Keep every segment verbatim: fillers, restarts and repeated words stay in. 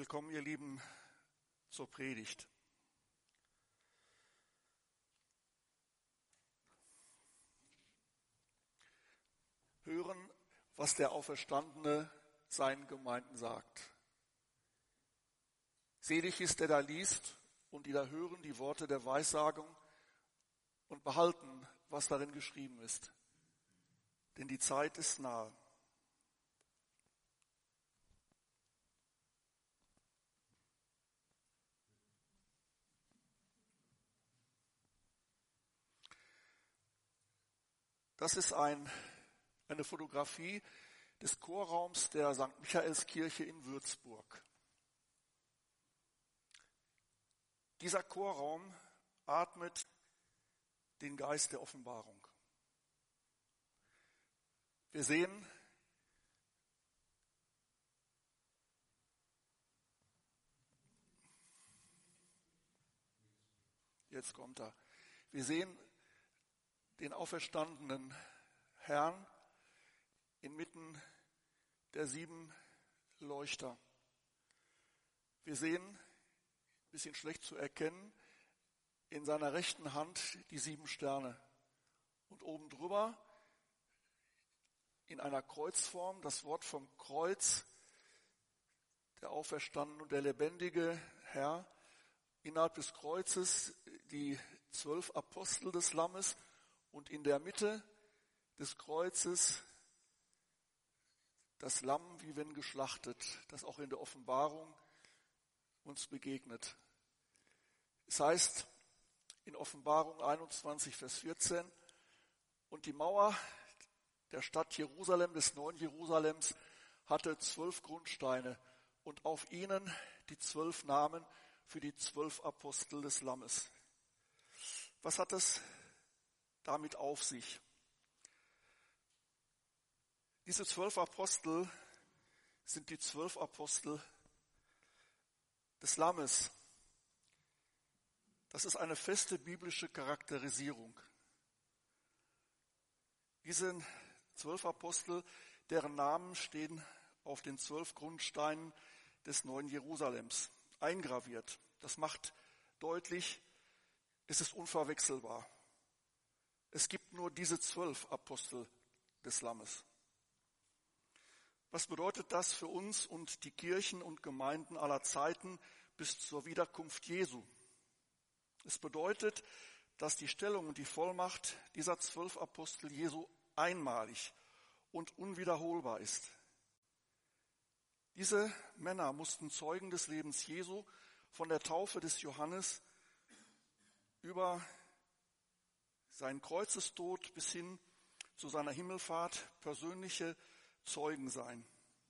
Willkommen, ihr Lieben, zur Predigt. Hören, was der Auferstandene seinen Gemeinden sagt. Selig ist, der da liest und die da hören die Worte der Weissagung und behalten, was darin geschrieben ist. Denn die Zeit ist nahe. Das ist ein, eine Fotografie des Chorraums der Sankt Michaelskirche in Würzburg. Dieser Chorraum atmet den Geist der Offenbarung. Wir sehen jetzt kommt er. Wir sehen den auferstandenen Herrn inmitten der sieben Leuchter. Wir sehen, ein bisschen schlecht zu erkennen, in seiner rechten Hand die sieben Sterne. Und oben drüber in einer Kreuzform das Wort vom Kreuz, der auferstandene und der lebendige Herr. Innerhalb des Kreuzes die zwölf Apostel des Lammes. Und in der Mitte des Kreuzes das Lamm, wie wenn geschlachtet, das auch in der Offenbarung uns begegnet. Es heißt in Offenbarung einundzwanzig, Vers vierzehn, und die Mauer der Stadt Jerusalem, des neuen Jerusalems, hatte zwölf Grundsteine und auf ihnen die zwölf Namen für die zwölf Apostel des Lammes. Was hat das damit auf sich? Diese zwölf Apostel sind die zwölf Apostel des Lammes. Das ist eine feste biblische Charakterisierung. Diese zwölf Apostel, deren Namen stehen auf den zwölf Grundsteinen des neuen Jerusalems eingraviert. Das macht deutlich, es ist unverwechselbar. Es gibt nur diese zwölf Apostel des Lammes. Was bedeutet das für uns und die Kirchen und Gemeinden aller Zeiten bis zur Wiederkunft Jesu? Es bedeutet, dass die Stellung und die Vollmacht dieser zwölf Apostel Jesu einmalig und unwiederholbar ist. Diese Männer mussten Zeugen des Lebens Jesu von der Taufe des Johannes über seinen Kreuzestod bis hin zu seiner Himmelfahrt persönliche Zeugen sein.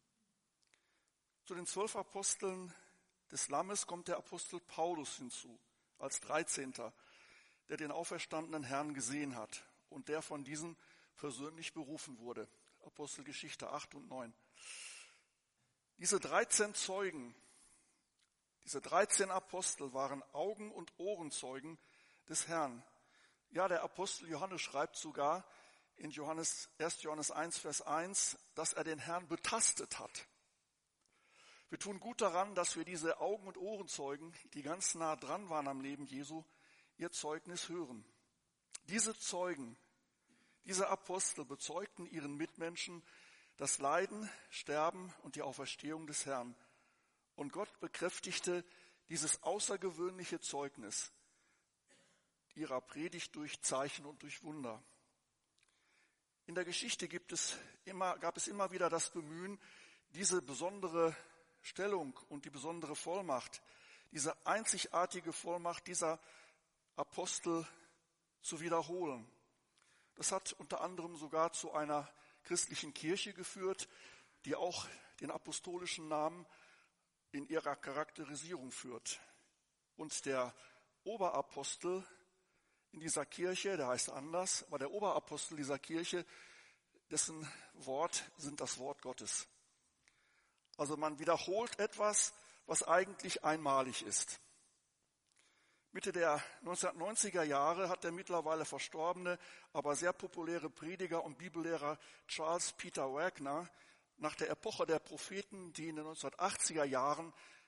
Zu den zwölf Aposteln des Lammes kommt der Apostel Paulus hinzu, als dreizehnter, der den auferstandenen Herrn gesehen hat und der von diesem persönlich berufen wurde. Apostelgeschichte acht und neun. Diese dreizehn Zeugen, diese dreizehn Apostel waren Augen- und Ohrenzeugen des Herrn. Ja, der Apostel Johannes schreibt sogar in Johannes, erster Johannes eins, Vers eins, dass er den Herrn betastet hat. Wir tun gut daran, dass wir diese Augen- und Ohrenzeugen, die ganz nah dran waren am Leben Jesu, ihr Zeugnis hören. Diese Zeugen, diese Apostel bezeugten ihren Mitmenschen das Leiden, Sterben und die Auferstehung des Herrn. Und Gott bekräftigte dieses außergewöhnliche Zeugnis ihrer Predigt durch Zeichen und durch Wunder. In der Geschichte gibt es immer, gab es immer wieder das Bemühen, diese besondere Stellung und die besondere Vollmacht, diese einzigartige Vollmacht dieser Apostel zu wiederholen. Das hat unter anderem sogar zu einer christlichen Kirche geführt, die auch den apostolischen Namen in ihrer Charakterisierung führt. Und der Oberapostel in dieser Kirche, der heißt anders, aber der Oberapostel dieser Kirche, dessen Wort sind das Wort Gottes. Also man wiederholt etwas, was eigentlich einmalig ist. Mitte der neunzehnhundertneunziger Jahre hat der mittlerweile verstorbene, aber sehr populäre Prediger und Bibellehrer Charles Peter Wagner nach der Epoche der Propheten, die in den neunzehnhundertachtziger Jahren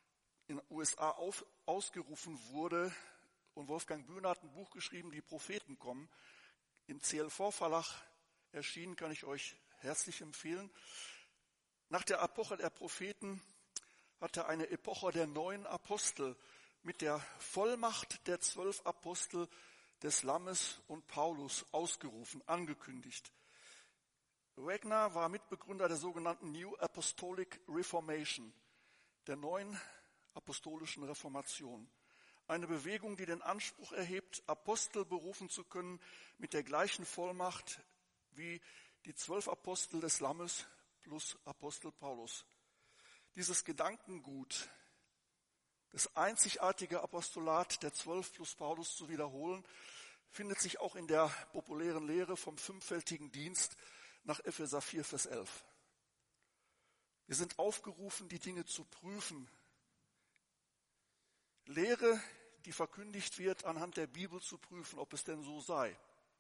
in den U S A auf, ausgerufen wurde. Und Wolfgang Bühner hat ein Buch geschrieben, Die Propheten kommen. Im C L V-Verlag erschienen, kann ich euch herzlich empfehlen. Nach der Epoche der Propheten hat er eine Epoche der neuen Apostel mit der Vollmacht der zwölf Apostel des Lammes und Paulus ausgerufen, angekündigt. Wagner war Mitbegründer der sogenannten New Apostolic Reformation, der neuen apostolischen Reformation. Eine Bewegung, die den Anspruch erhebt, Apostel berufen zu können mit der gleichen Vollmacht wie die zwölf Apostel des Lammes plus Apostel Paulus. Dieses Gedankengut, das einzigartige Apostolat der zwölf plus Paulus zu wiederholen, findet sich auch in der populären Lehre vom fünffältigen Dienst nach Epheser vier, Vers elf. Wir sind aufgerufen, die Dinge zu prüfen. Lehre, die verkündigt wird, anhand der Bibel zu prüfen, ob es denn so sei.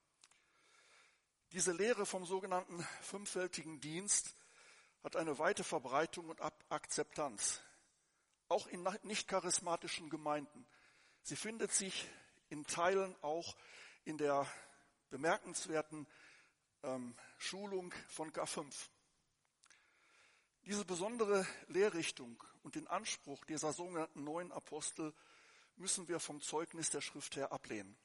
Diese Lehre vom sogenannten fünffältigen Dienst hat eine weite Verbreitung und Akzeptanz, auch in nicht charismatischen Gemeinden. Sie findet sich in Teilen auch in der bemerkenswerten ähm, Schulung von K fünf. Diese besondere Lehrrichtung und den Anspruch dieser sogenannten neuen Apostel müssen wir vom Zeugnis der Schrift her ablehnen.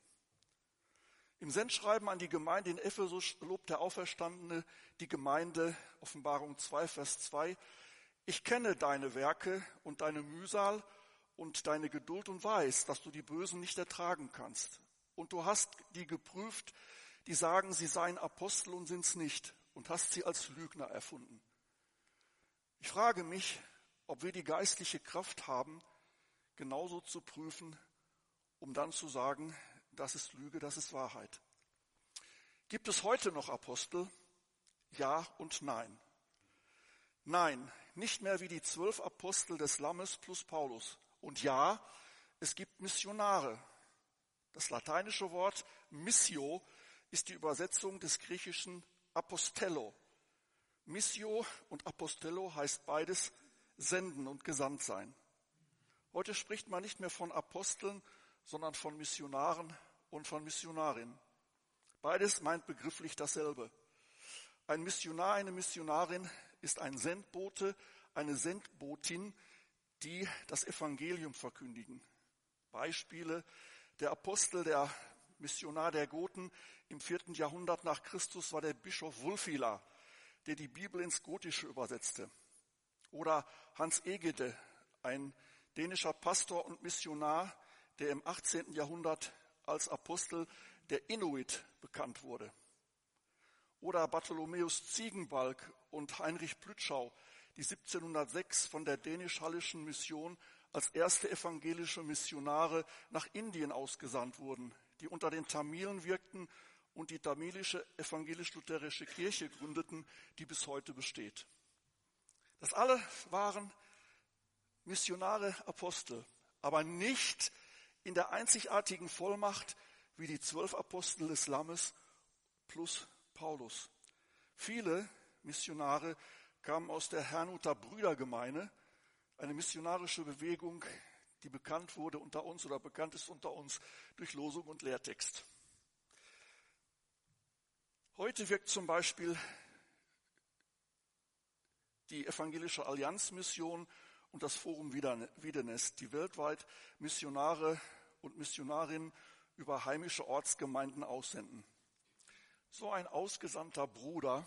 Im Sendschreiben an die Gemeinde in Ephesus lobt der Auferstandene die Gemeinde, Offenbarung zwei, Vers zwei, ich kenne deine Werke und deine Mühsal und deine Geduld und weiß, dass du die Bösen nicht ertragen kannst. Und du hast die geprüft, die sagen, sie seien Apostel und sind's nicht, und hast sie als Lügner erfunden. Ich frage mich, ob wir die geistliche Kraft haben, genauso zu prüfen, um dann zu sagen, das ist Lüge, das ist Wahrheit. Gibt es heute noch Apostel? Ja und nein. Nein, nicht mehr wie die zwölf Apostel des Lammes plus Paulus. Und ja, es gibt Missionare. Das lateinische Wort Missio ist die Übersetzung des griechischen Apostello. Missio und Apostello heißt beides senden und gesandt sein. Heute spricht man nicht mehr von Aposteln, sondern von Missionaren und von Missionarinnen. Beides meint begrifflich dasselbe. Ein Missionar, eine Missionarin ist ein Sendbote, eine Sendbotin, die das Evangelium verkündigen. Beispiele: Der Apostel, der Missionar der Goten im vierten Jahrhundert nach Christus war der Bischof Wulfila, der die Bibel ins Gotische übersetzte. Oder Hans Egede, ein dänischer Pastor und Missionar, der im achtzehnten Jahrhundert als Apostel der Inuit bekannt wurde. Oder Bartholomäus Ziegenbalg und Heinrich Plütschau, die siebzehnhundertsechs von der dänisch-hallischen Mission als erste evangelische Missionare nach Indien ausgesandt wurden, die unter den Tamilen wirkten und die tamilische evangelisch-lutherische Kirche gründeten, die bis heute besteht. Das alle waren Missionare, Apostel, aber nicht in der einzigartigen Vollmacht wie die zwölf Apostel des Lammes plus Paulus. Viele Missionare kamen aus der Herrnhuter Brüdergemeine, eine missionarische Bewegung, die bekannt wurde unter uns oder bekannt ist unter uns durch Losung und Lehrtext. Heute wirkt zum Beispiel die Evangelische Allianzmission und das Forum Wiedenest, die weltweit Missionare und Missionarinnen über heimische Ortsgemeinden aussenden. So ein ausgesandter Bruder,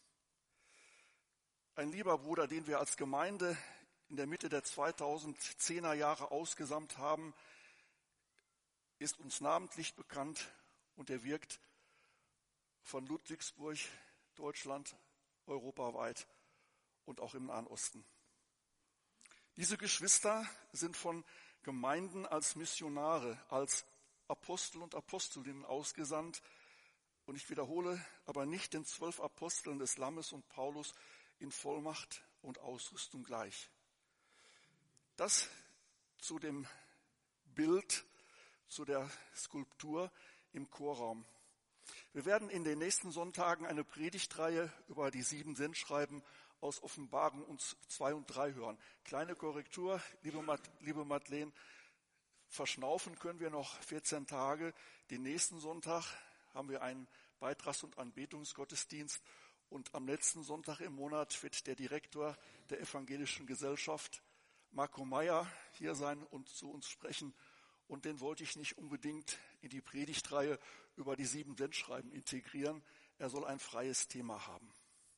ein lieber Bruder, den wir als Gemeinde in der Mitte der zweitausendzehner Jahre ausgesandt haben, ist uns namentlich bekannt und er wirkt von Ludwigsburg, Deutschland, europaweit und auch im Nahen Osten. Diese Geschwister sind von Gemeinden als Missionare, als Apostel und Apostelinnen ausgesandt. Und ich wiederhole, aber nicht den zwölf Aposteln des Lammes und Paulus in Vollmacht und Ausrüstung gleich. Das zu dem Bild, zu der Skulptur im Chorraum. Wir werden in den nächsten Sonntagen eine Predigtreihe über die sieben Sendschreiben aus Offenbarung uns zwei und drei hören. Kleine Korrektur, liebe, Mat- liebe Madeleine, verschnaufen können wir noch vierzehn Tage. Den nächsten Sonntag haben wir einen Beitrags- und Anbetungsgottesdienst und am letzten Sonntag im Monat wird der Direktor der Evangelischen Gesellschaft, Marco Meyer, hier sein und zu uns sprechen. Und den wollte ich nicht unbedingt in die Predigtreihe über die sieben Sendschreiben integrieren. Er soll ein freies Thema haben.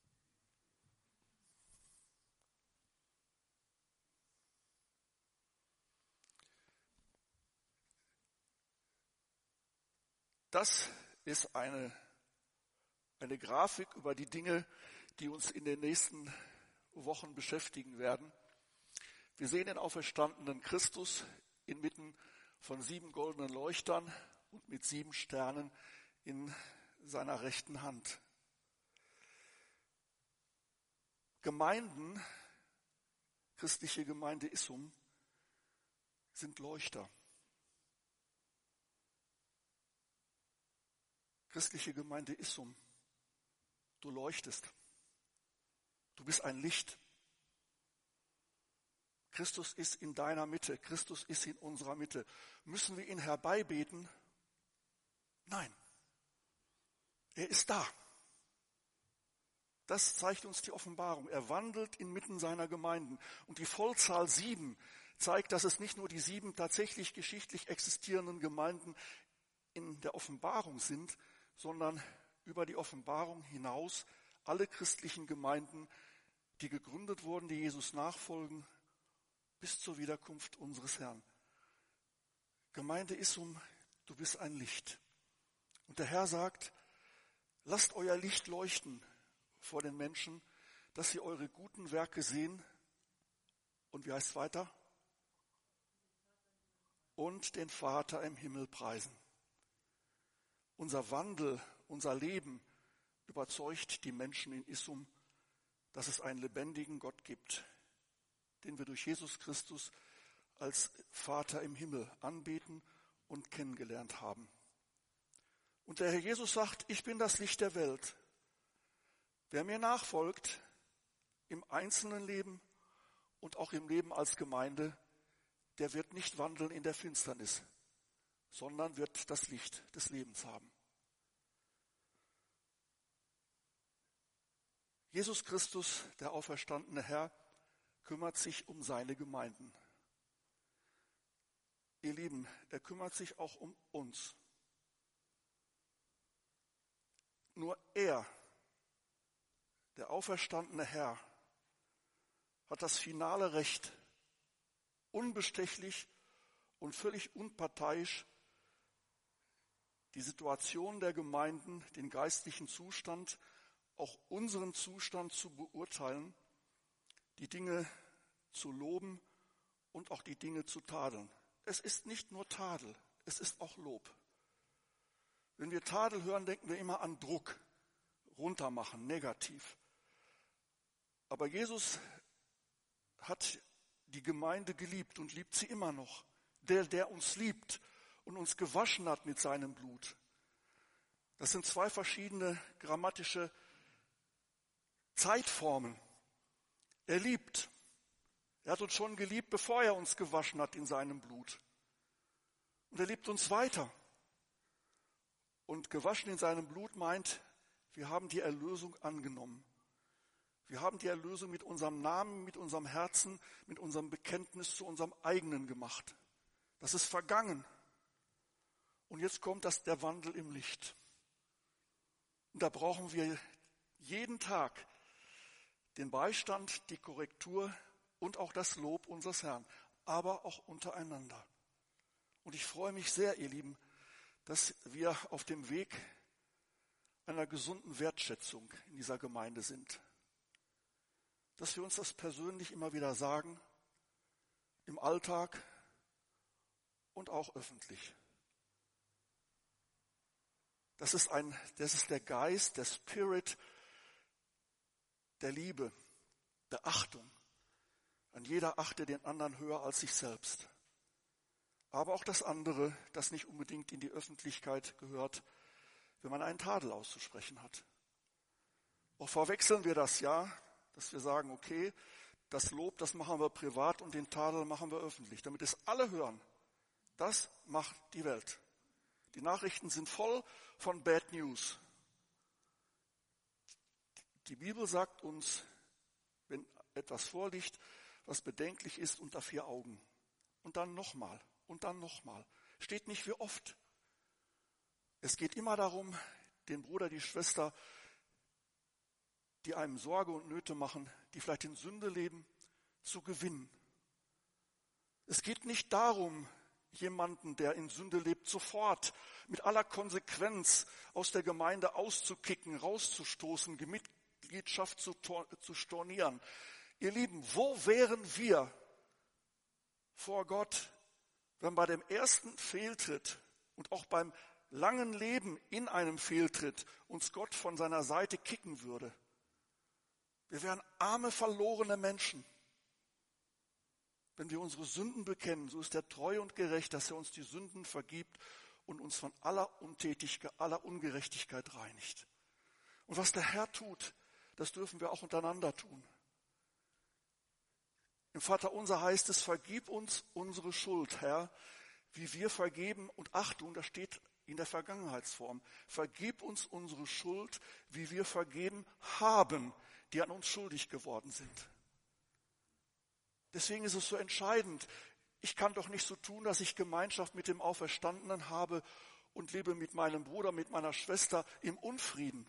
Das ist eine, eine Grafik über die Dinge, die uns in den nächsten Wochen beschäftigen werden. Wir sehen den auferstandenen Christus inmitten von sieben goldenen Leuchtern und mit sieben Sternen in seiner rechten Hand. Gemeinden, christliche Gemeinde Issum, sind Leuchter. Christliche Gemeinde Issum, du leuchtest. Du bist ein Licht. Christus ist in deiner Mitte. Christus ist in unserer Mitte. Müssen wir ihn herbeibeten? Nein. Er ist da. Das zeigt uns die Offenbarung. Er wandelt inmitten seiner Gemeinden. Und die Vollzahl sieben zeigt, dass es nicht nur die sieben tatsächlich geschichtlich existierenden Gemeinden in der Offenbarung sind, sondern über die Offenbarung hinaus alle christlichen Gemeinden, die gegründet wurden, die Jesus nachfolgen, bis zur Wiederkunft unseres Herrn. Gemeinde Issum, du bist ein Licht. Und der Herr sagt, lasst euer Licht leuchten vor den Menschen, dass sie eure guten Werke sehen. Und wie heißt es weiter? Und den Vater im Himmel preisen. Unser Wandel, unser Leben überzeugt die Menschen in Issum, dass es einen lebendigen Gott gibt, den wir durch Jesus Christus als Vater im Himmel anbeten und kennengelernt haben. Und der Herr Jesus sagt, ich bin das Licht der Welt. Wer mir nachfolgt, im einzelnen Leben und auch im Leben als Gemeinde, der wird nicht wandeln in der Finsternis, sondern wird das Licht des Lebens haben. Jesus Christus, der auferstandene Herr, kümmert sich um seine Gemeinden. Ihr Lieben, er kümmert sich auch um uns. Nur er, der auferstandene Herr, hat das finale Recht, unbestechlich und völlig unparteiisch die Situation der Gemeinden, den geistlichen Zustand, auch unseren Zustand zu beurteilen, die Dinge zu loben und auch die Dinge zu tadeln. Es ist nicht nur Tadel, es ist auch Lob. Wenn wir Tadel hören, denken wir immer an Druck, runtermachen, negativ. Aber Jesus hat die Gemeinde geliebt und liebt sie immer noch. Der, der uns liebt und uns gewaschen hat mit seinem Blut. Das sind zwei verschiedene grammatische Zeitformen. Er liebt. Er hat uns schon geliebt, bevor er uns gewaschen hat in seinem Blut. Und er liebt uns weiter. Und gewaschen in seinem Blut meint, wir haben die Erlösung angenommen. Wir haben die Erlösung mit unserem Namen, mit unserem Herzen, mit unserem Bekenntnis zu unserem eigenen gemacht. Das ist vergangen. Und jetzt kommt das, der Wandel im Licht. Und da brauchen wir jeden Tag den Beistand, die Korrektur und auch das Lob unseres Herrn, aber auch untereinander. Und ich freue mich sehr, ihr Lieben, dass wir auf dem Weg einer gesunden Wertschätzung in dieser Gemeinde sind. Dass wir uns das persönlich immer wieder sagen, im Alltag und auch öffentlich. Das ist ein, das ist der Geist, der Spirit der Liebe, der Achtung. Ein jeder achte den anderen höher als sich selbst. Aber auch das andere, das nicht unbedingt in die Öffentlichkeit gehört, wenn man einen Tadel auszusprechen hat. Auch verwechseln wir das, ja. dass wir sagen, okay, das Lob, das machen wir privat und den Tadel machen wir öffentlich, damit es alle hören. Das macht die Welt. Die Nachrichten sind voll von Bad News. Die Bibel sagt uns, wenn etwas vorliegt, was bedenklich ist, unter vier Augen. Und dann nochmal und dann nochmal. Steht nicht wie oft. Es geht immer darum, den Bruder, die Schwester, die einem Sorge und Nöte machen, die vielleicht in Sünde leben, zu gewinnen. Es geht nicht darum, jemanden, der in Sünde lebt, sofort mit aller Konsequenz aus der Gemeinde auszukicken, rauszustoßen, die Mitgliedschaft zu, zu stornieren. Ihr Lieben, wo wären wir vor Gott, wenn bei dem ersten Fehltritt und auch beim langen Leben in einem Fehltritt uns Gott von seiner Seite kicken würde? Wir wären arme, verlorene Menschen. Wenn wir unsere Sünden bekennen, so ist er treu und gerecht, dass er uns die Sünden vergibt und uns von aller Untätigkeit, aller Ungerechtigkeit reinigt. Und was der Herr tut, das dürfen wir auch untereinander tun. Im Vaterunser heißt es, vergib uns unsere Schuld, Herr, wie wir vergeben. Und Achtung, das steht in der Vergangenheitsform. Vergib uns unsere Schuld, wie wir vergeben haben, die an uns schuldig geworden sind. Deswegen ist es so entscheidend. Ich kann doch nicht so tun, dass ich Gemeinschaft mit dem Auferstandenen habe und lebe mit meinem Bruder, mit meiner Schwester im Unfrieden.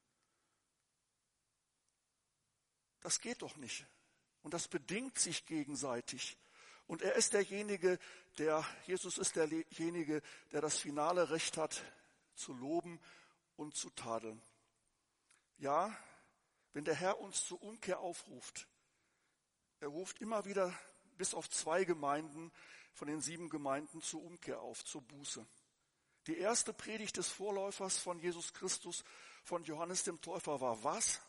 Das geht doch nicht. Und das bedingt sich gegenseitig. Und er ist derjenige, der, Jesus ist derjenige, der das finale Recht hat, zu loben und zu tadeln. Ja, wenn der Herr uns zur Umkehr aufruft, er ruft immer wieder bis auf zwei Gemeinden von den sieben Gemeinden zur Umkehr auf, zur Buße. Die erste Predigt des Vorläufers von Jesus Christus, von Johannes dem Täufer, war was?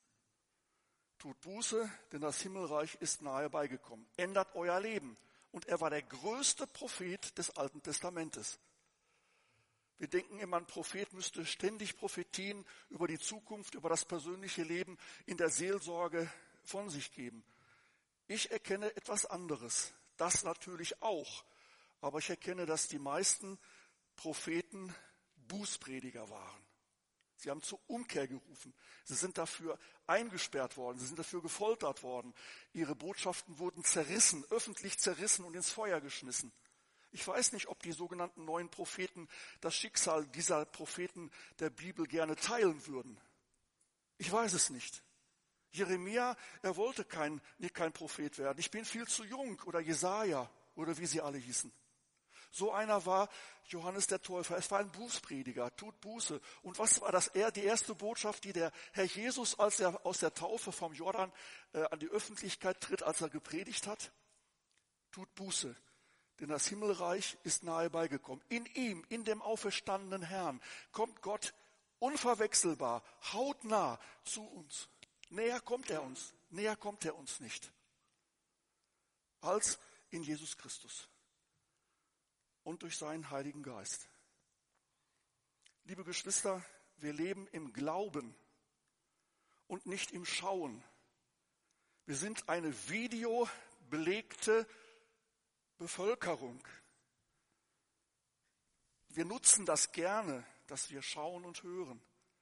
Tut Buße, denn das Himmelreich ist nahe beigekommen. Ändert euer Leben. Und er war der größte Prophet des Alten Testamentes. Wir denken immer, ein Prophet müsste ständig Prophetien über die Zukunft, über das persönliche Leben in der Seelsorge von sich geben. Ich erkenne etwas anderes. Das natürlich auch. Aber ich erkenne, dass die meisten Propheten Bußprediger waren. Sie haben zur Umkehr gerufen. Sie sind dafür eingesperrt worden. Sie sind dafür gefoltert worden. Ihre Botschaften wurden zerrissen, öffentlich zerrissen und ins Feuer geschmissen. Ich weiß nicht, ob die sogenannten neuen Propheten das Schicksal dieser Propheten der Bibel gerne teilen würden. Ich weiß es nicht. Jeremia, er wollte kein, nicht kein Prophet werden. Ich bin viel zu jung. Oder Jesaja oder wie sie alle hießen. So einer war Johannes der Täufer. Es war ein Bußprediger, tut Buße. Und was war das? Die erste Botschaft, die der Herr Jesus, als er aus der Taufe vom Jordan äh, an die Öffentlichkeit tritt, als er gepredigt hat? Tut Buße, denn das Himmelreich ist nahe beigekommen. In ihm, in dem auferstandenen Herrn, kommt Gott unverwechselbar, hautnah zu uns. Näher kommt er uns, näher kommt er uns nicht, als in Jesus Christus. Und durch seinen Heiligen Geist. Liebe Geschwister, wir leben im Glauben und nicht im Schauen. Wir sind eine videobelegte Bevölkerung. Wir nutzen das gerne, dass wir schauen und hören.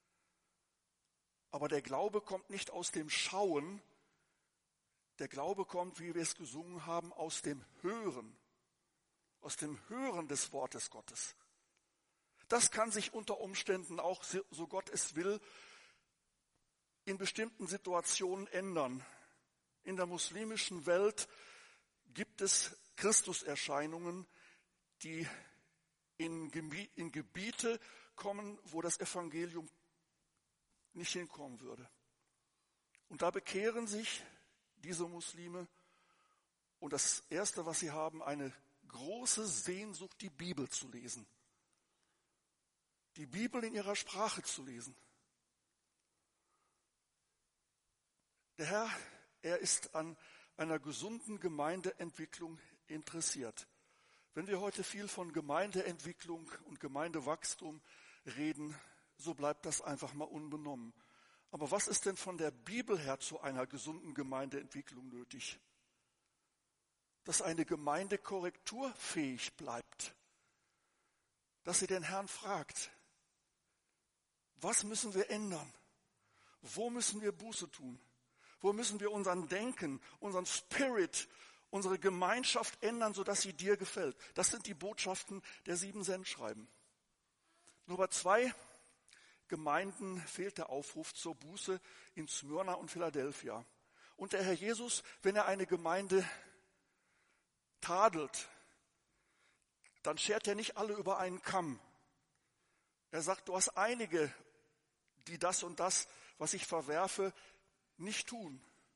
Aber der Glaube kommt nicht aus dem Schauen. Der Glaube kommt, wie wir es gesungen haben, aus dem Hören. Aus dem Hören des Wortes Gottes. Das kann sich unter Umständen auch, so Gott es will, in bestimmten Situationen ändern. In der muslimischen Welt gibt es Christuserscheinungen, die in, in Gebiete kommen, wo das Evangelium nicht hinkommen würde. Und da bekehren sich diese Muslime und das Erste, was sie haben, eine große Sehnsucht, die Bibel zu lesen. Die Bibel in ihrer Sprache zu lesen. Der Herr, er ist an einer gesunden Gemeindeentwicklung interessiert. Wenn wir heute viel von Gemeindeentwicklung und Gemeindewachstum reden, so bleibt das einfach mal unbenommen. Aber was ist denn von der Bibel her zu einer gesunden Gemeindeentwicklung nötig? Dass eine Gemeinde korrekturfähig bleibt. Dass sie den Herrn fragt, was müssen wir ändern? Wo müssen wir Buße tun? Wo müssen wir unseren Denken, unseren Spirit, unsere Gemeinschaft ändern, sodass sie dir gefällt? Das sind die Botschaften der sieben Sendschreiben. Nur bei zwei Gemeinden fehlt der Aufruf zur Buße, in Smyrna und Philadelphia. Und der Herr Jesus, wenn er eine Gemeinde tadelt, dann schert er nicht alle über einen Kamm. Er sagt, du hast einige, die das und das, was ich verwerfe, nicht tun.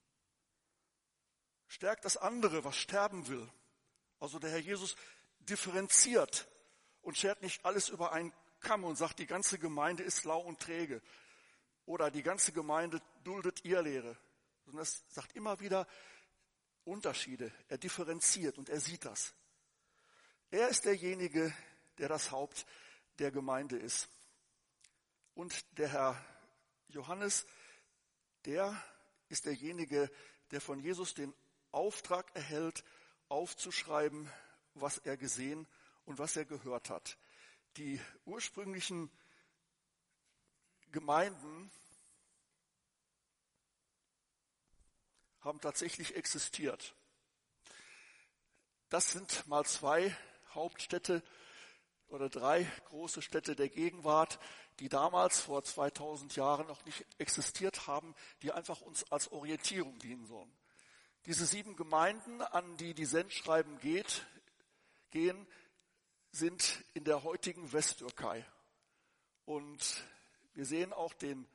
Stärkt das andere, was sterben will. Also der Herr Jesus differenziert und schert nicht alles über einen Kamm und sagt, die ganze Gemeinde ist lau und träge. Oder die ganze Gemeinde duldet Irrlehre. Sondern es sagt immer wieder Unterschiede. Er differenziert und er sieht das. Er ist derjenige, der das Haupt der Gemeinde ist. Und der Herr Johannes, der ist derjenige, der von Jesus den Auftrag erhält, aufzuschreiben, was er gesehen und was er gehört hat. Die ursprünglichen Gemeinden haben tatsächlich existiert. Das sind mal zwei Hauptstädte oder drei große Städte der Gegenwart, die damals vor zweitausend Jahren noch nicht existiert haben, die einfach uns als Orientierung dienen sollen. Diese sieben Gemeinden, an die die Sendschreiben geht, gehen, sind in der heutigen Westtürkei. Und wir sehen auch den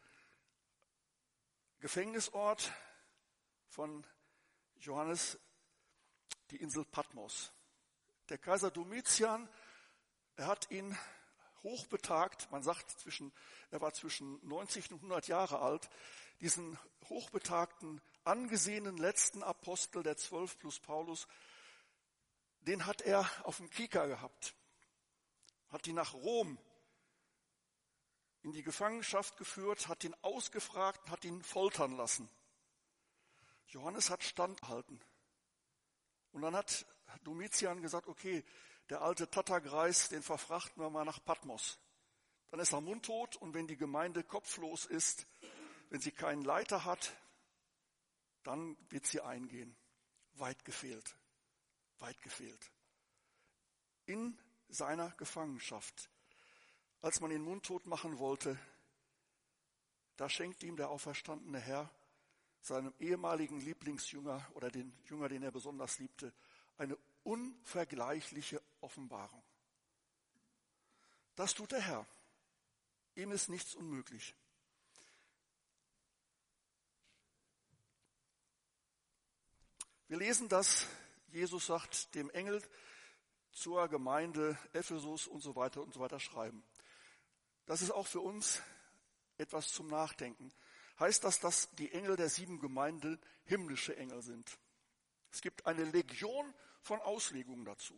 Gefängnisort von Johannes, die Insel Patmos. Der Kaiser Domitian, er hat ihn hochbetagt, man sagt, zwischen, er war zwischen neunzig und hundert Jahre alt, diesen hochbetagten, angesehenen letzten Apostel der Zwölf plus Paulus, den hat er auf dem Kieker gehabt, hat ihn nach Rom in die Gefangenschaft geführt, hat ihn ausgefragt, hat ihn foltern lassen. Johannes hat standgehalten. Und dann hat Domitian gesagt, okay, der alte Tattergreis, den verfrachten wir mal nach Patmos. Dann ist er mundtot und wenn die Gemeinde kopflos ist, wenn sie keinen Leiter hat, dann wird sie eingehen. Weit gefehlt, weit gefehlt. In seiner Gefangenschaft, als man ihn mundtot machen wollte, da schenkt ihm der auferstandene Herr, seinem ehemaligen Lieblingsjünger oder den Jünger, den er besonders liebte, eine unvergleichliche Offenbarung. Das tut der Herr. Ihm ist nichts unmöglich. Wir lesen, dass Jesus sagt, dem Engel zur Gemeinde Ephesus und so weiter und so weiter schreiben. Das ist auch für uns etwas zum Nachdenken. Heißt das, dass die Engel der sieben Gemeinden himmlische Engel sind? Es gibt eine Legion von Auslegungen dazu.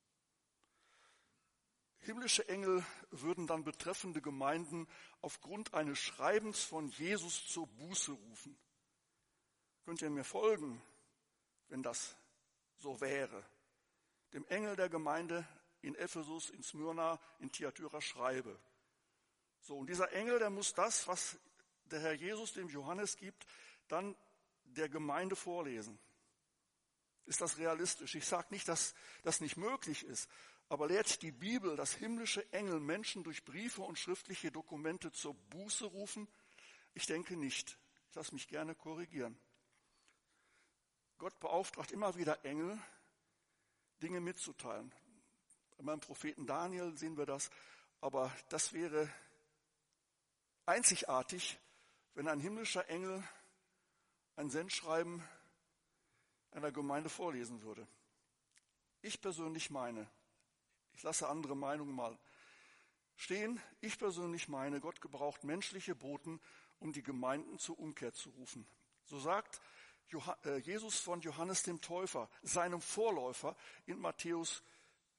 Himmlische Engel würden dann betreffende Gemeinden aufgrund eines Schreibens von Jesus zur Buße rufen. Könnt ihr mir folgen, wenn das so wäre? Dem Engel der Gemeinde in Ephesus, in Smyrna, in Thyatira schreibe. So, und dieser Engel, der muss das, was der Herr Jesus dem Johannes gibt, dann der Gemeinde vorlesen. Ist das realistisch? Ich sage nicht, dass das nicht möglich ist, aber lehrt die Bibel, dass himmlische Engel Menschen durch Briefe und schriftliche Dokumente zur Buße rufen? Ich denke nicht. Ich lasse mich gerne korrigieren. Gott beauftragt immer wieder Engel, Dinge mitzuteilen. Beim Propheten Daniel sehen wir das, aber das wäre einzigartig, wenn ein himmlischer Engel ein Sendschreiben einer Gemeinde vorlesen würde. Ich persönlich meine, ich lasse andere Meinungen mal stehen, ich persönlich meine, Gott gebraucht menschliche Boten, um die Gemeinden zur Umkehr zu rufen. So sagt Jesus von Johannes dem Täufer, seinem Vorläufer in Matthäus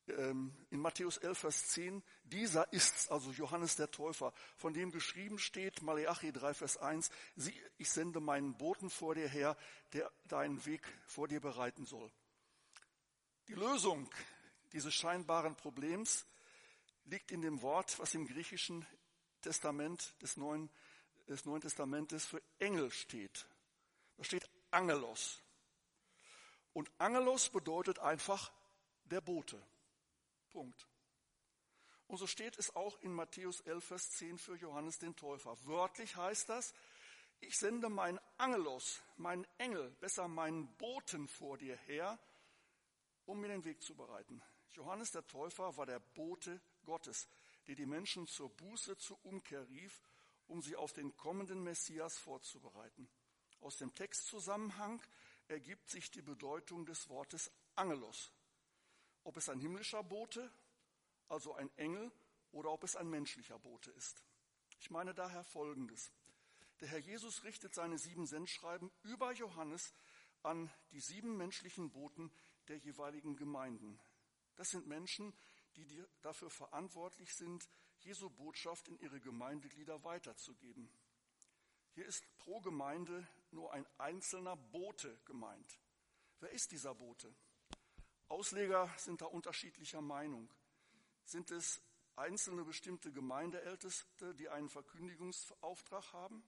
in Matthäus elf, Vers zehn, dieser ist's, also Johannes der Täufer, von dem geschrieben steht, Maleachi drei, Vers eins, sieh, ich sende meinen Boten vor dir her, der deinen Weg vor dir bereiten soll. Die Lösung dieses scheinbaren Problems liegt in dem Wort, was im griechischen Testament des Neuen, des Neuen Testamentes für Engel steht. Da steht Angelos. Und Angelos bedeutet einfach der Bote. Punkt. Und so steht es auch in Matthäus elf, Vers zehn für Johannes den Täufer. Wörtlich heißt das, ich sende meinen Angelos, meinen Engel, besser meinen Boten vor dir her, um mir den Weg zu bereiten. Johannes der Täufer war der Bote Gottes, der die Menschen zur Buße, zur Umkehr rief, um sie auf den kommenden Messias vorzubereiten. Aus dem Textzusammenhang ergibt sich die Bedeutung des Wortes Angelos. Ob es ein himmlischer Bote, also ein Engel, oder ob es ein menschlicher Bote ist. Ich meine daher Folgendes. Der Herr Jesus richtet seine sieben Sendschreiben über Johannes an die sieben menschlichen Boten der jeweiligen Gemeinden. Das sind Menschen, die dafür verantwortlich sind, Jesu Botschaft in ihre Gemeindeglieder weiterzugeben. Hier ist pro Gemeinde nur ein einzelner Bote gemeint. Wer ist dieser Bote? Ausleger sind da unterschiedlicher Meinung. Sind es einzelne bestimmte Gemeindeälteste, die einen Verkündigungsauftrag haben?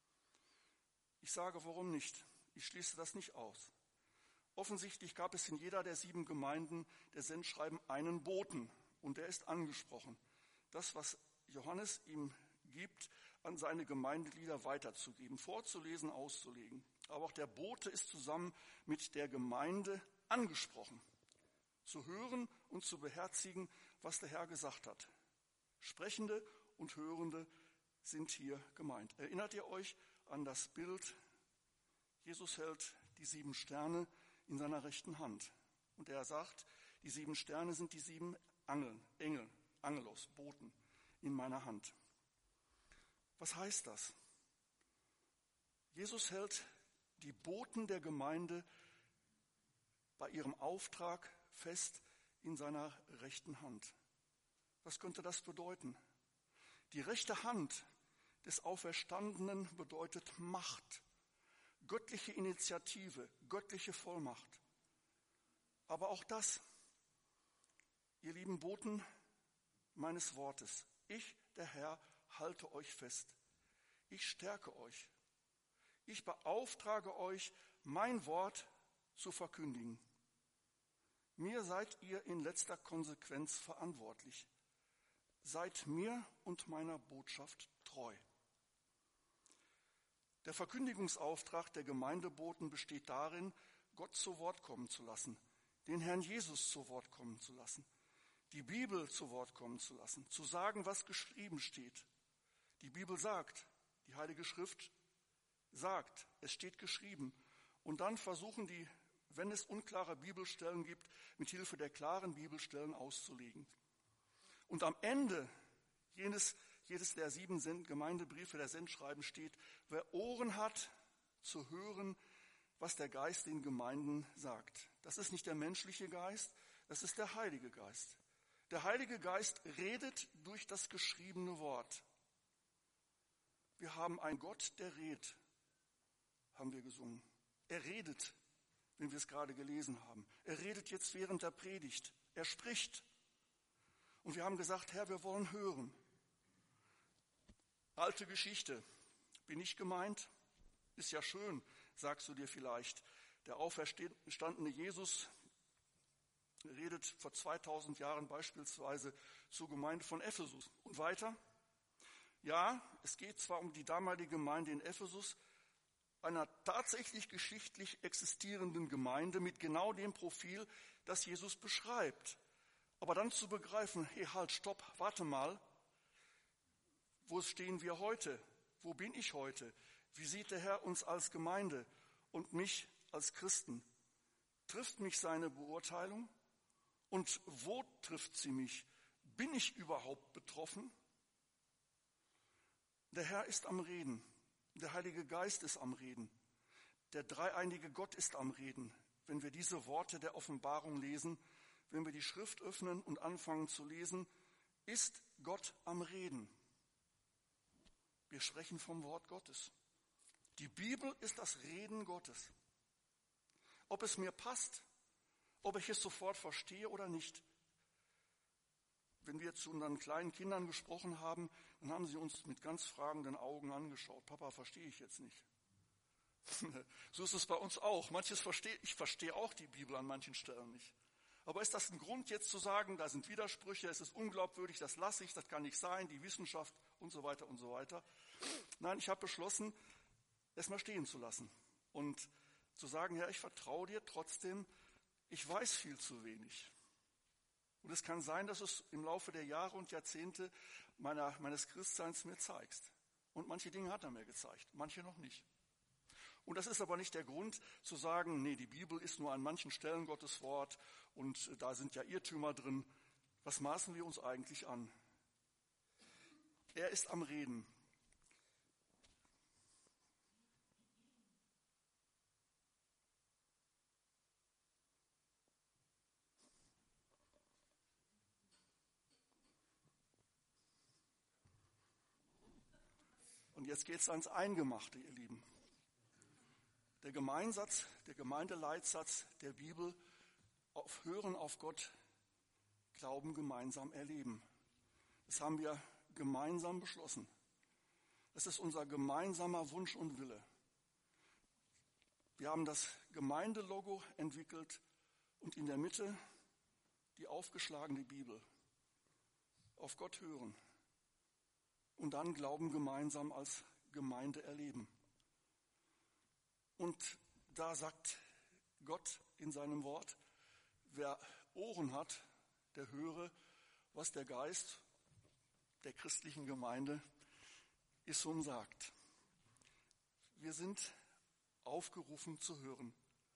Ich sage, warum nicht? Ich schließe das nicht aus. Offensichtlich gab es in jeder der sieben Gemeinden der Sendschreiben einen Boten und der ist angesprochen. Das, was Johannes ihm gibt, an seine Gemeindeglieder weiterzugeben, vorzulesen, auszulegen. Aber auch der Bote ist zusammen mit der Gemeinde angesprochen. Zu hören und zu beherzigen, was der Herr gesagt hat. Sprechende und Hörende sind hier gemeint. Erinnert ihr euch an das Bild? Jesus hält die sieben Sterne in seiner rechten Hand. Und er sagt, die sieben Sterne sind die sieben Angeln, Engel, Angelos, Boten in meiner Hand. Was heißt das? Jesus hält die Boten der Gemeinde bei ihrem Auftrag fest in seiner rechten Hand. Was könnte das bedeuten? Die rechte Hand des Auferstandenen bedeutet Macht, göttliche Initiative, göttliche Vollmacht. Aber auch das, ihr lieben Boten meines Wortes, ich, der Herr, halte euch fest. Ich stärke euch. Ich beauftrage euch, mein Wort zu verkündigen. Mir seid ihr in letzter Konsequenz verantwortlich. Seid mir und meiner Botschaft treu. Der Verkündigungsauftrag der Gemeindeboten besteht darin, Gott zu Wort kommen zu lassen, den Herrn Jesus zu Wort kommen zu lassen, die Bibel zu Wort kommen zu lassen, zu sagen, was geschrieben steht. Die Bibel sagt, die Heilige Schrift sagt, es steht geschrieben. Und dann versuchen die, wenn es unklare Bibelstellen gibt, mit Hilfe der klaren Bibelstellen auszulegen. Und am Ende jenes, jedes der sieben Gemeindebriefe der Sendschreiben steht, wer Ohren hat, zu hören, was der Geist den Gemeinden sagt. Das ist nicht der menschliche Geist, das ist der Heilige Geist. Der Heilige Geist redet durch das geschriebene Wort. Wir haben einen Gott, der redet, haben wir gesungen. Er redet, wenn wir es gerade gelesen haben. Er redet jetzt während der Predigt. Er spricht. Und wir haben gesagt, Herr, wir wollen hören. Alte Geschichte. Bin ich gemeint? Ist ja schön, sagst du dir vielleicht. Der auferstandene Jesus redet vor zweitausend Jahren beispielsweise zur Gemeinde von Ephesus. Und weiter? Ja, es geht zwar um die damalige Gemeinde in Ephesus, einer tatsächlich geschichtlich existierenden Gemeinde mit genau dem Profil, das Jesus beschreibt. Aber dann zu begreifen, hey, halt, stopp, warte mal, wo stehen wir heute? Wo bin ich heute? Wie sieht der Herr uns als Gemeinde und mich als Christen? Trifft mich seine Beurteilung? Und wo trifft sie mich? Bin ich überhaupt betroffen? Der Herr ist am Reden. Der Heilige Geist ist am Reden. Der dreieinige Gott ist am Reden. Wenn wir diese Worte der Offenbarung lesen, wenn wir die Schrift öffnen und anfangen zu lesen, ist Gott am Reden. Wir sprechen vom Wort Gottes. Die Bibel ist das Reden Gottes. Ob es mir passt, ob ich es sofort verstehe oder nicht. Wenn wir zu unseren kleinen Kindern gesprochen haben, dann haben sie uns mit ganz fragenden Augen angeschaut. Papa, verstehe ich jetzt nicht. So ist es bei uns auch. Manches verstehe, ich verstehe auch die Bibel an manchen Stellen nicht. Aber ist das ein Grund jetzt zu sagen, da sind Widersprüche, es ist unglaubwürdig, das lasse ich, das kann nicht sein, die Wissenschaft und so weiter und so weiter. Nein, ich habe beschlossen, es mal stehen zu lassen und zu sagen, ja, ich vertraue dir trotzdem, ich weiß viel zu wenig. Und es kann sein, dass es im Laufe der Jahre und Jahrzehnte meiner, meines Christseins mir zeigst. Und manche Dinge hat er mir gezeigt, manche noch nicht. Und das ist aber nicht der Grund zu sagen, nee, die Bibel ist nur an manchen Stellen Gottes Wort und da sind ja Irrtümer drin. Was maßen wir uns eigentlich an? Er ist am Reden. Und jetzt geht es ans Eingemachte, ihr Lieben. Der Gemeinsatz, der Gemeindeleitsatz der Bibel, auf Hören auf Gott, Glauben gemeinsam erleben. Das haben wir gemeinsam beschlossen. Das ist unser gemeinsamer Wunsch und Wille. Wir haben das Gemeindelogo entwickelt und in der Mitte die aufgeschlagene Bibel. Auf Gott hören und dann Glauben gemeinsam als Gemeinde erleben. Und da sagt Gott in seinem Wort, wer Ohren hat, der höre, was der Geist der christlichen Gemeinde Isum sagt. Wir sind aufgerufen zu hören.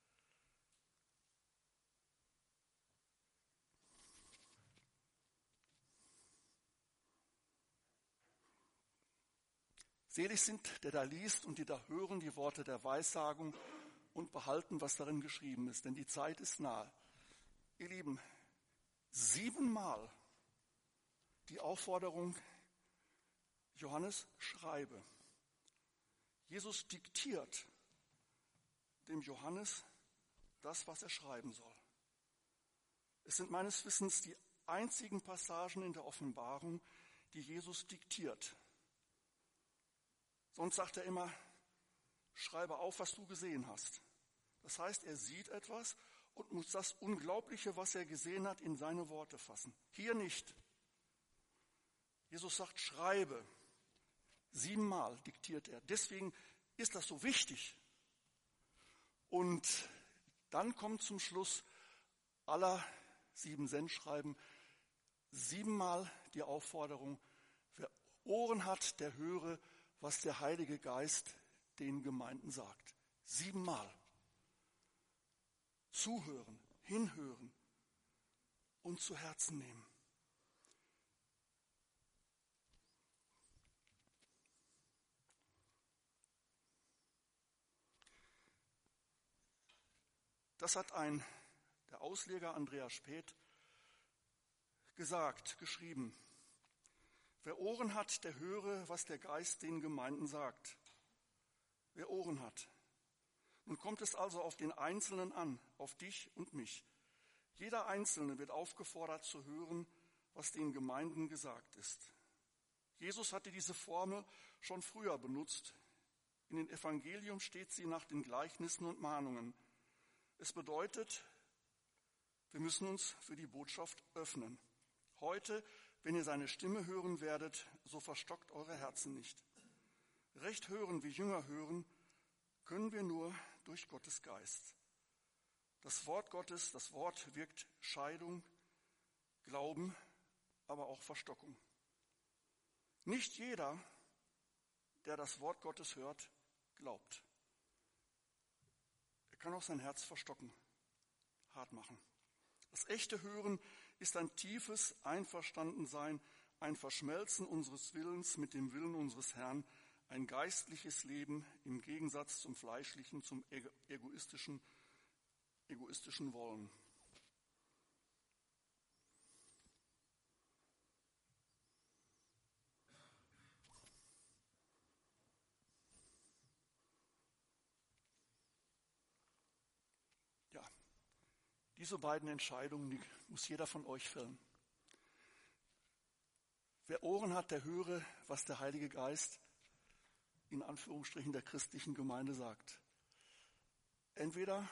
Selig sind, der da liest und die da hören die Worte der Weissagung und behalten, was darin geschrieben ist, denn die Zeit ist nahe. Ihr Lieben, siebenmal die Aufforderung, Johannes, schreibe. Jesus diktiert dem Johannes das, was er schreiben soll. Es sind meines Wissens die einzigen Passagen in der Offenbarung, die Jesus diktiert. Sonst sagt er immer, schreibe auf, was du gesehen hast. Das heißt, er sieht etwas und muss das Unglaubliche, was er gesehen hat, in seine Worte fassen. Hier nicht. Jesus sagt, schreibe. Siebenmal diktiert er. Deswegen ist das so wichtig. Und dann kommt zum Schluss aller sieben Sendschreiben siebenmal die Aufforderung, wer Ohren hat, der höre, was der Heilige Geist den Gemeinden sagt. Siebenmal. Zuhören, hinhören und zu Herzen nehmen. Das hat ein, der Ausleger Andreas Späth gesagt, geschrieben. Wer Ohren hat, der höre, was der Geist den Gemeinden sagt. Wer Ohren hat. Nun kommt es also auf den Einzelnen an, auf dich und mich. Jeder Einzelne wird aufgefordert zu hören, was den Gemeinden gesagt ist. Jesus hatte diese Formel schon früher benutzt. In den Evangelium steht sie nach den Gleichnissen und Mahnungen. Es bedeutet, wir müssen uns für die Botschaft öffnen. Heute, wenn ihr seine Stimme hören werdet, so verstockt eure Herzen nicht. Recht hören wie Jünger hören, können wir nur durch Gottes Geist. Das Wort Gottes, das Wort wirkt Scheidung, Glauben, aber auch Verstockung. Nicht jeder, der das Wort Gottes hört, glaubt. Er kann auch sein Herz verstocken, hart machen. Das echte Hören ist ein tiefes Einverstandensein, ein Verschmelzen unseres Willens mit dem Willen unseres Herrn, ein geistliches Leben im Gegensatz zum fleischlichen, zum egoistischen, egoistischen Wollen. Diese beiden Entscheidungen, die muss jeder von euch fällen. Wer Ohren hat, der höre, was der Heilige Geist in Anführungsstrichen der christlichen Gemeinde sagt. Entweder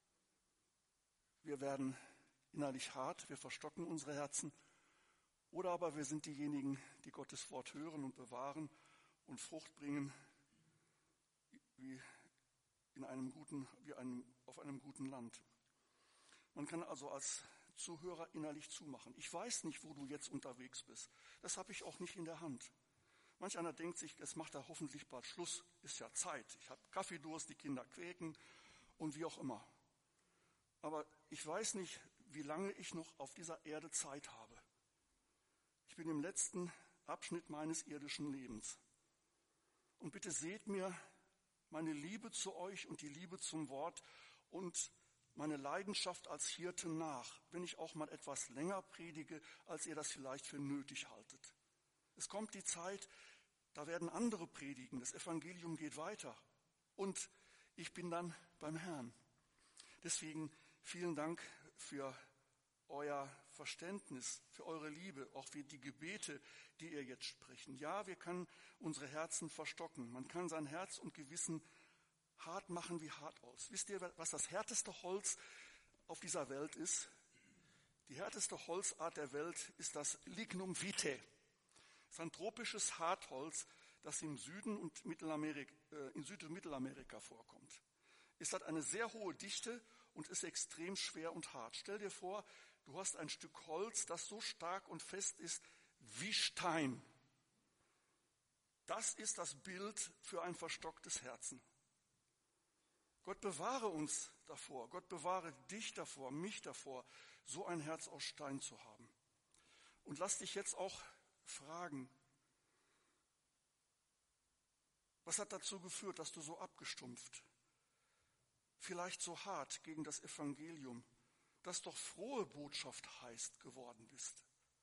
wir werden innerlich hart, wir verstocken unsere Herzen, oder aber wir sind diejenigen, die Gottes Wort hören und bewahren und Frucht bringen, wie in einem guten, wie einem, auf einem guten Land. Man kann also als Zuhörer innerlich zumachen. Ich weiß nicht, wo du jetzt unterwegs bist. Das habe ich auch nicht in der Hand. Manch einer denkt sich, es macht er hoffentlich bald Schluss, ist ja Zeit. Ich habe Kaffeedurst, die Kinder quäken und wie auch immer. Aber ich weiß nicht, wie lange ich noch auf dieser Erde Zeit habe. Ich bin im letzten Abschnitt meines irdischen Lebens. Und bitte seht mir meine Liebe zu euch und die Liebe zum Wort und meine Leidenschaft als Hirte nach, wenn ich auch mal etwas länger predige, als ihr das vielleicht für nötig haltet. Es kommt die Zeit, da werden andere predigen, das Evangelium geht weiter und ich bin dann beim Herrn. Deswegen vielen Dank für euer Verständnis, für eure Liebe, auch für die Gebete, die ihr jetzt sprechen. Ja, wir können unsere Herzen verstocken. Man kann sein Herz und Gewissen hart machen wie Hartholz. Wisst ihr, was das härteste Holz auf dieser Welt ist? Die härteste Holzart der Welt ist das Lignum vitae. Das ist ein tropisches Hartholz, das im Süden und Mittelamerika, äh, in Süd- und Mittelamerika vorkommt. Es hat eine sehr hohe Dichte und ist extrem schwer und hart. Stell dir vor, du hast ein Stück Holz, das so stark und fest ist wie Stein. Das ist das Bild für ein verstocktes Herzen. Gott bewahre uns davor, Gott bewahre dich davor, mich davor, so ein Herz aus Stein zu haben. Und lass dich jetzt auch fragen, was hat dazu geführt, dass du so abgestumpft, vielleicht so hart gegen das Evangelium, das doch frohe Botschaft heißt, geworden bist?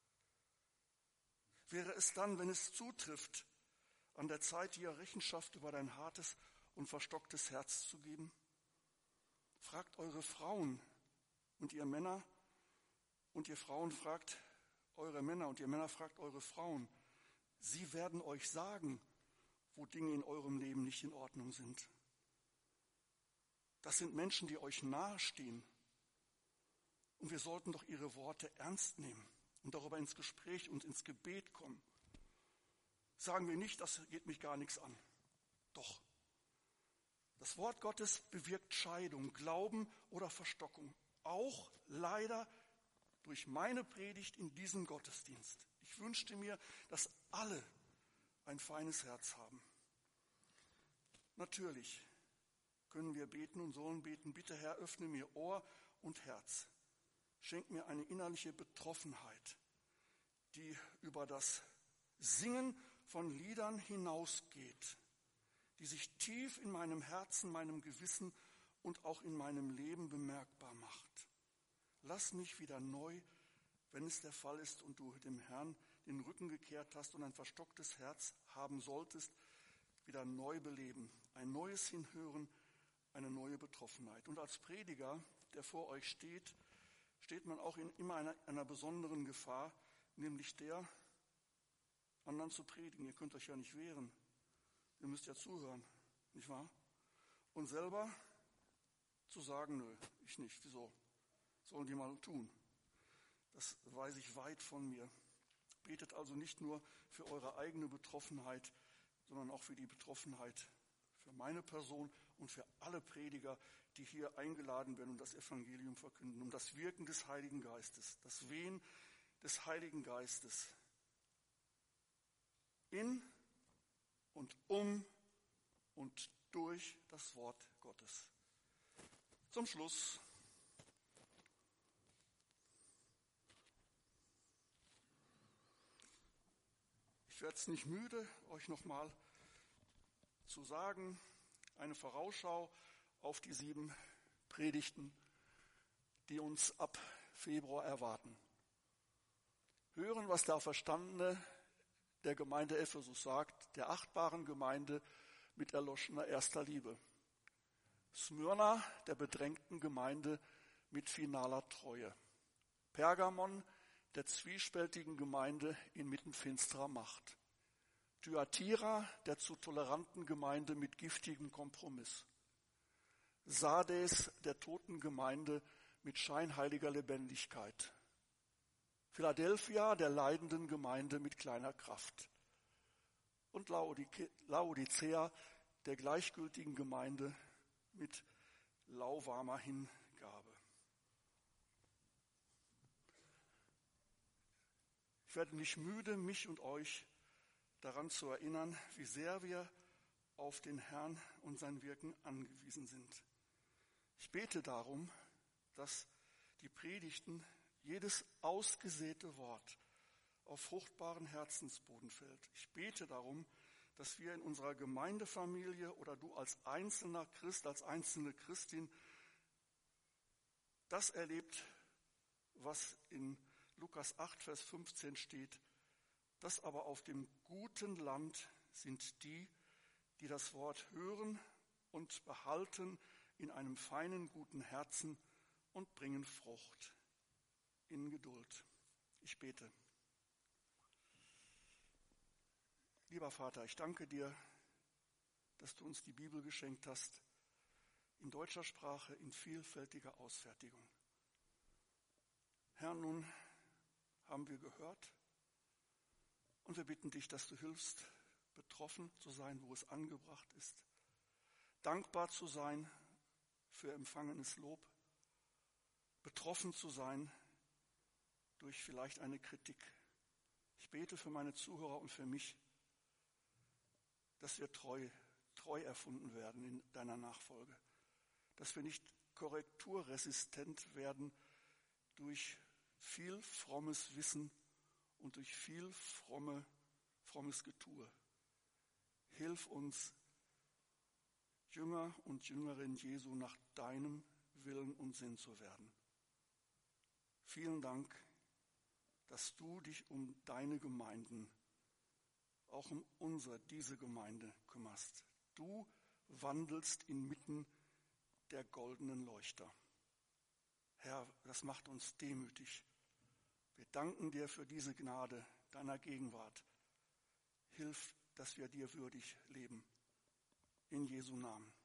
Wäre es dann, wenn es zutrifft, an der Zeit, dir Rechenschaft über dein hartes und verstocktes Herz zu geben? Fragt eure Frauen und ihr Männer und ihr Frauen fragt eure Männer und ihr Männer fragt eure Frauen. Sie werden euch sagen, wo Dinge in eurem Leben nicht in Ordnung sind. Das sind Menschen, die euch nahestehen. Und wir sollten doch ihre Worte ernst nehmen und darüber ins Gespräch und ins Gebet kommen. Sagen wir nicht, das geht mich gar nichts an. Doch. Das Wort Gottes bewirkt Scheidung, Glauben oder Verstockung. Auch leider durch meine Predigt in diesem Gottesdienst. Ich wünschte mir, dass alle ein feines Herz haben. Natürlich können wir beten und sollen beten. Bitte, Herr, öffne mir Ohr und Herz. Schenk mir eine innerliche Betroffenheit, die über das Singen von Liedern hinausgeht, die sich tief in meinem Herzen, meinem Gewissen und auch in meinem Leben bemerkbar macht. Lass mich wieder neu, wenn es der Fall ist und du dem Herrn den Rücken gekehrt hast und ein verstocktes Herz haben solltest, wieder neu beleben. Ein neues Hinhören, eine neue Betroffenheit. Und als Prediger, der vor euch steht, steht man auch in immer einer, einer besonderen Gefahr, nämlich der, anderen zu predigen. Ihr könnt euch ja nicht wehren. Ihr müsst ja zuhören, nicht wahr? Und selber zu sagen, nö, ich nicht. Wieso? Sollen die mal tun. Das weiß ich weit von mir. Betet also nicht nur für eure eigene Betroffenheit, sondern auch für die Betroffenheit für meine Person und für alle Prediger, die hier eingeladen werden und das Evangelium verkünden, um das Wirken des Heiligen Geistes, das Wehen des Heiligen Geistes in und um und durch das Wort Gottes. Zum Schluss ich werde es nicht müde, euch nochmal zu sagen, eine Vorausschau auf die sieben Predigten, die uns ab Februar erwarten. Hören, was der Verstandene der Gemeinde Ephesus sagt, der achtbaren Gemeinde mit erloschener erster Liebe. Smyrna, der bedrängten Gemeinde mit finaler Treue. Pergamon, der zwiespältigen Gemeinde inmitten finsterer Macht. Thyatira, der zu toleranten Gemeinde mit giftigem Kompromiss. Sardes, der toten Gemeinde mit scheinheiliger Lebendigkeit. Philadelphia, der leidenden Gemeinde mit kleiner Kraft. Und Laodicea, der gleichgültigen Gemeinde mit lauwarmer Hingabe. Ich werde nicht müde, mich und euch daran zu erinnern, wie sehr wir auf den Herrn und sein Wirken angewiesen sind. Ich bete darum, dass die Predigten, jedes ausgesäte Wort auf fruchtbaren Herzensboden fällt. Ich bete darum, dass wir in unserer Gemeindefamilie oder du als einzelner Christ, als einzelne Christin das erlebt, was in Lukas acht, Vers fünfzehn steht. Das aber auf dem guten Land sind die, die das Wort hören und behalten in einem feinen, guten Herzen und bringen Frucht in Geduld. Ich bete. Lieber Vater, ich danke dir, dass du uns die Bibel geschenkt hast, in deutscher Sprache, in vielfältiger Ausfertigung. Herr, nun haben wir gehört und wir bitten dich, dass du hilfst, betroffen zu sein, wo es angebracht ist, dankbar zu sein für empfangenes Lob, betroffen zu sein durch vielleicht eine Kritik. Ich bete für meine Zuhörer und für mich, dass wir treu, treu erfunden werden in deiner Nachfolge, dass wir nicht korrekturresistent werden durch viel frommes Wissen und durch viel fromme, frommes Getue. Hilf uns, Jünger und Jüngerin Jesu nach deinem Willen und Sinn zu werden. Vielen Dank, dass du dich um deine Gemeinden, auch um unsere, diese Gemeinde kümmerst. Du wandelst inmitten der goldenen Leuchter. Herr, das macht uns demütig. Wir danken dir für diese Gnade deiner Gegenwart. Hilf, dass wir dir würdig leben. In Jesu Namen.